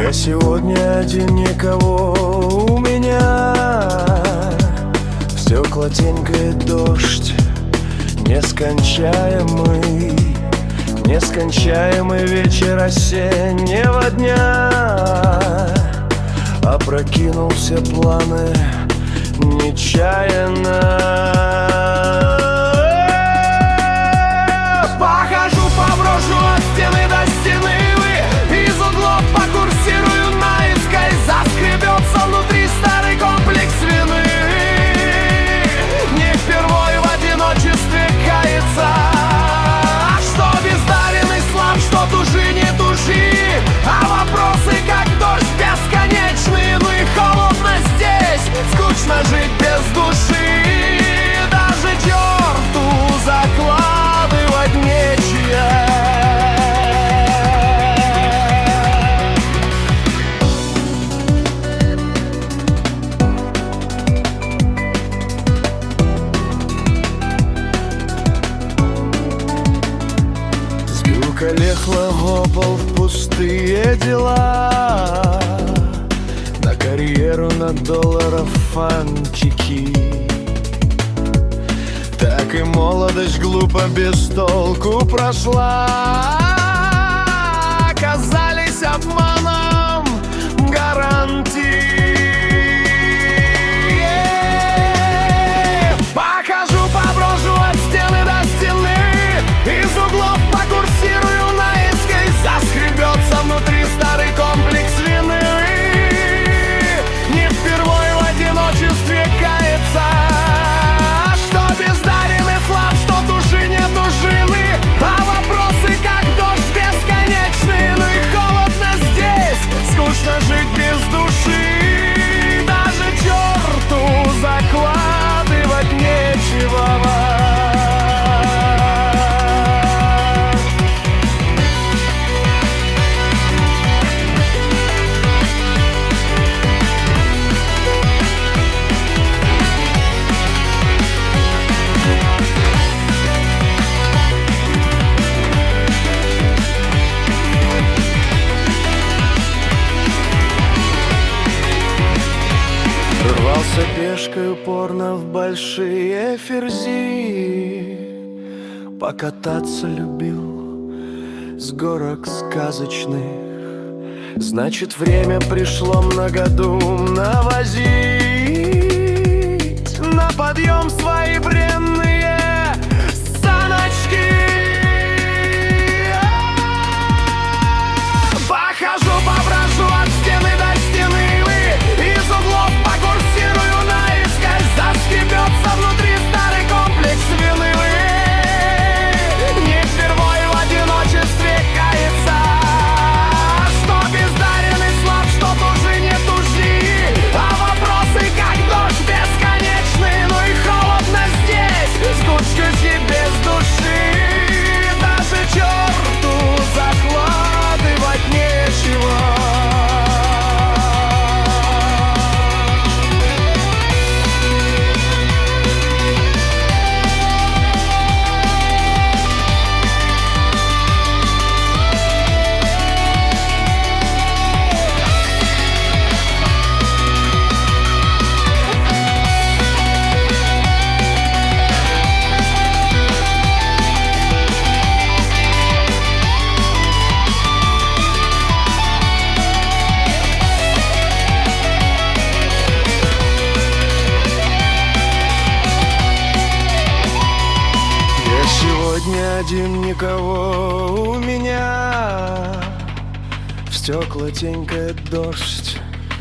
Я сегодня один, никого у меня. В стекла тенькает дождь, нескончаемый, нескончаемый вечер осеннего дня. Опрокинулся планы нечаянно. Похожу по брошу от стены до стены, из углов покурсирую наискось. Заскребется внутри старый комплекс вины. Не впервой в одиночестве кается. А что бездарен и слаб, что тужи, не тужи. А вопросы как дождь бесконечный. Ну и холодно здесь, скучно жить без души. Даже черту закладывать нечего. Сбил коллег логопол в пустые дела. На карьеру, на долларов фантики. Так и молодость глупо без толку прошла. Оказались обманом гарантий. Похожу по брошу от стены до стены, из углов покурсирую наискось. Заскребется внутри старый комплекс вины. Не впервой в одиночестве кается. Что бездарен и слаб, что души не тужины. А вопросы как дождь бесконечный. Ну и холодно здесь, скучно жить без души. Даже черту закладывать нечего. Рвался пешкой упорно в большие ферзи. Покататься любил с горок сказочных. Значит, время пришло многодумно возить на подъем свои бренные саночки. Похожу по брошу от стены до стены, из углов покурсирую наискось. Заскребется внутри старый комплекс вины. Не впервой в одиночестве кается. Что бездарен и слаб, что тужи, не тужи. А вопросы как дождь бесконечный. Ну и холодно здесь, скучно жить без души. Даже черту закладывать нечего. Сегодня один, никого у меня. В стекла тенькает дождь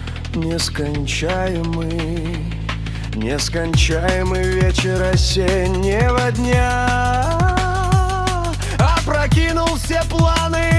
нескончаемый, нескончаемый вечер осеннего дня. Опрокинул все планы